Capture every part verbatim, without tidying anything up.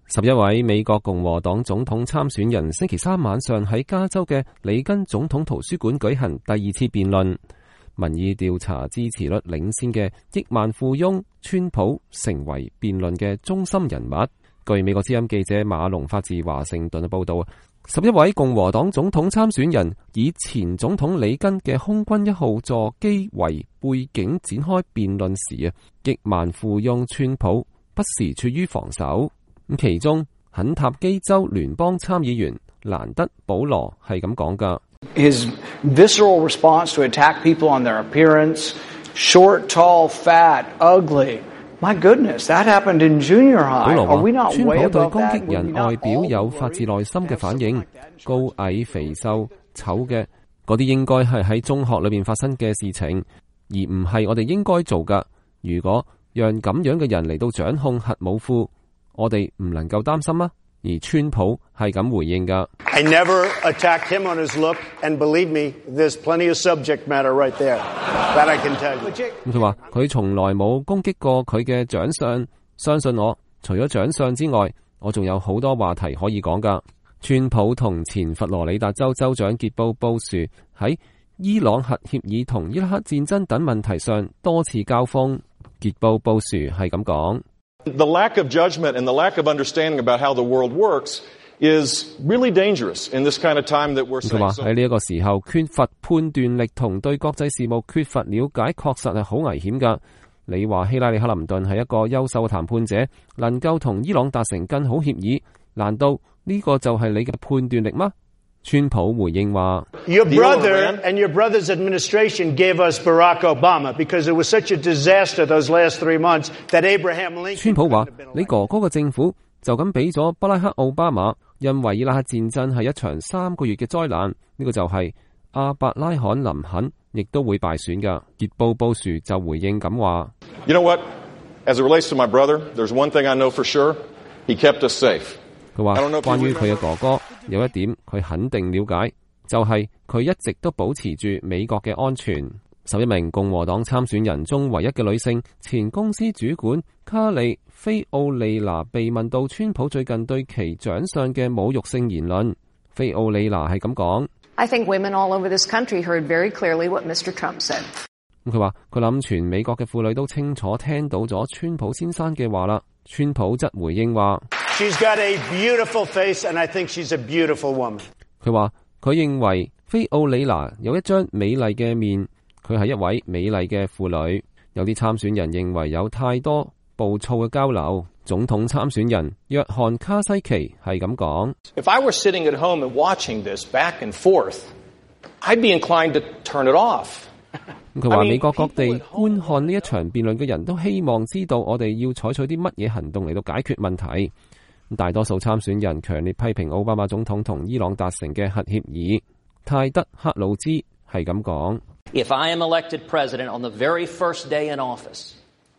十一位美國共和黨總統參選人星期三晚上喺加州嘅里根總統圖書館舉行第二次辯論。民意調查支持率領先嘅億萬富翁川普成為辯論嘅中心人物。據美國之音記者馬龍發自華盛頓嘅報道，十一位共和黨總統參選人以前總統里根嘅空軍一號座機為背景展開辯論時啊，億萬富翁川普不時處於防守。咁其中肯塔基州聯邦參議員蘭德保羅係咁講噶。 His visceral response to attack people on their appearance, short, tall, fat, ugly. My goodness, that happened in junior high. Are we not way above that? 川普對攻擊人外表有發自內心嘅反應，高矮、肥瘦、醜嘅嗰啲應該係喺中學裏面發生嘅事情，而唔係我哋應該做噶。如果讓咁樣嘅人嚟到掌控核武庫，我哋唔能夠擔心啊！而川普係咁回應噶。 I never attacked him on his look, and believe me, there's plenty of subject matter right there. That I can tell you. 咁佢話佢從來冇攻擊過佢嘅長相，相信我，除咗長相之外，我仲有好多話題可以講噶。川普同前佛羅里達州州長傑布布殊喺伊朗核協議同伊拉克戰爭等問題上多次交鋒。傑布布殊係咁講。 The lack of judgment and the lack of understanding about how the world works is really dangerous in this kind of time that we're saying. 佢話喺呢一個時候缺乏判斷力同對國際事務缺乏了解，確實係好危險噶。你話希拉里克林頓係一個優秀嘅談判者，能夠同伊朗達成更好協議，難道呢個就係你嘅判斷力嗎？川普回應話 Your brother and your brother's administration gave us Barack Obama because it was such a disaster those last three months that Abraham Lincoln. 川普話你哥哥嘅政府就咁俾咗巴拉克奧巴馬，因為伊拉克戰爭係一場三個月嘅災難，呢個就係阿伯拉罕林肯亦都會敗選噶。傑布布殊就回應咁話 You know what? As it relates to my brother, there's one thing I know for sure. He kept us safe. 佢話關於佢嘅哥哥有一點佢肯定了解，就係、是、佢一直都保持住美國嘅安全。十一名共和黨參選人中唯一嘅女性前公司主管卡利菲奧利娜被問到川普最近對其長相嘅侮辱性言論，菲奧利娜係咁講 I think women all over this country heard very clearly what Mister Trump said. 佢話佢諗全美國嘅婦女都清楚聽到咗川普先生嘅話啦。川普則回應話 She's got a beautiful face, and I think she's a beautiful woman. 佢話佢認為菲奧里娜有一張美麗嘅面，佢係一位美麗嘅婦女。有啲參選人認為有太多暴躁嘅交流。總統參選人約翰卡西奇係咁講 If I were sitting at home and watching this back and forth, I'd be inclined to turn it off. 佢話美國各地觀看呢一場辯論嘅人都希望知道我哋要採取啲乜嘢行動嚟到解決問題。大多數參選人強烈批評奧巴馬總統同伊朗達成嘅核協議。泰德克魯茲係咁講 If I am elected president on the very first day in office,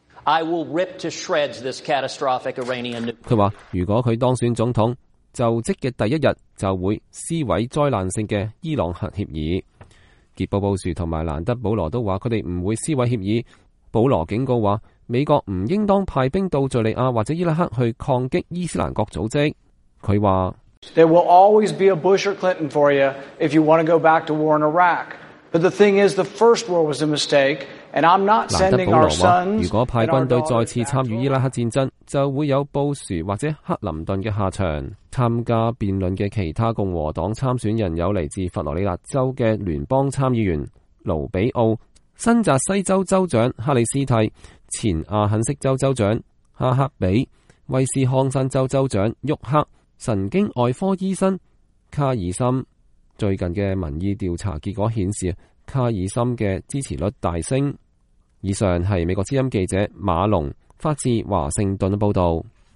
I will rip to shreds this catastrophic Iranian nuclear. 佢話如果佢當選總統，就職嘅第一日就會撕毀災難性嘅伊朗核協議。傑布布殊同埋蘭德保羅都話佢哋唔會撕毀協議。保羅警告話美國唔應當派兵到敘利亞或者伊拉克去抗擊伊斯蘭國組織。佢話 There will always be a Bush or Clinton for you if you want to go back to war in Iraq. But the thing is, the first war was a mistake, and I'm not sending our sons. 如果派軍隊再次參與伊拉克戰爭，就會有布殊或者克林頓嘅下場。參加辯論嘅其他共和黨參選人有嚟自佛羅里達州嘅聯邦參議員盧比奧、新澤西州州長克里斯蒂、前阿肯色州州長哈克比、威斯康辛州州長沃克、神經外科醫生卡爾森。最近嘅民意調查結果顯示，卡爾森嘅支持率大升。以上係美國之音記者馬龍發自華盛頓嘅報導。